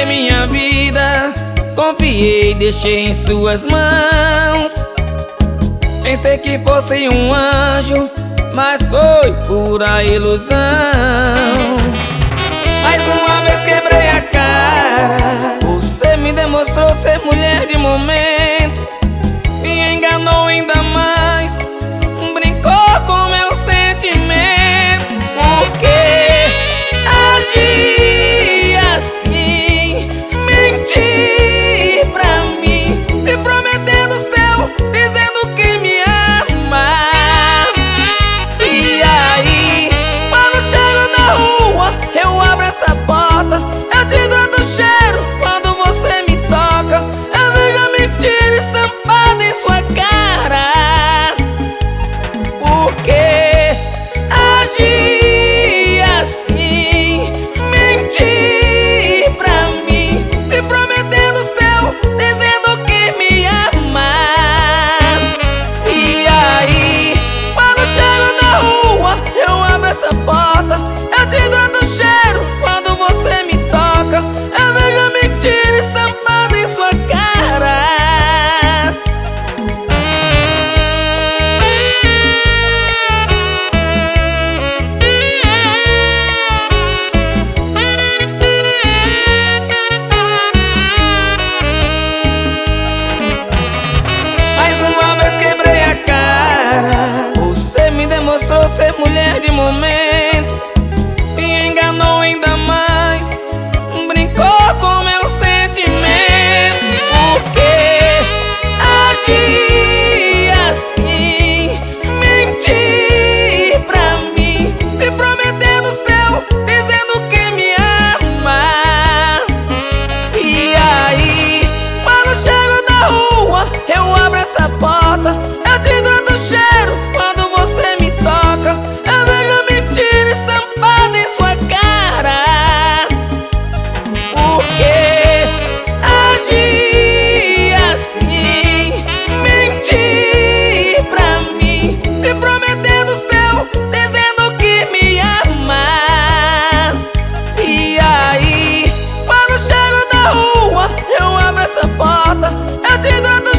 entreguei minha vida, confiei, deixei em suas mãos. Pensei que fosse um anjo, mas foi pura ilusão. Mais uma vez quebrei a cara, você me demonstrou ser mulher de momento. Me enganou ainda mais, brincou com meu sentimento. Por que agir assim, mentir pra mim, me prometendo o céu, dizendo que me ama? E aí, quando chego na rua, eu abro essa porta, eu te dou cheiro quando você me toca. Eu vejo a mentira estampada em sua cara. Por que agir assim, mentir pra mim, me prometendo o céu, dizendo que me ama? E aí, quando chego na rua, eu abro essa porta, eu te dou cheiro quando você me toca. Eu vejo a mentira estampada em sua cara. Mais uma vez quebrei a cara, você me demonstrou ser mulher de momento. Me enganou ainda mais, brincou com meu sentimento. Por que agir assim, mentir pra mim, me prometendo o céu, dizendo que me ama? E aí, quando chego na rua, eu abro essa porta, eu te dou cheiro quando você me toca. Eu vejo a mentira estampada em sua cara. Por que agir assim, mentir pra mim, me prometendo o céu, dizendo que me ama? E aí, quando chego na rua, eu abro essa porta, eu te dou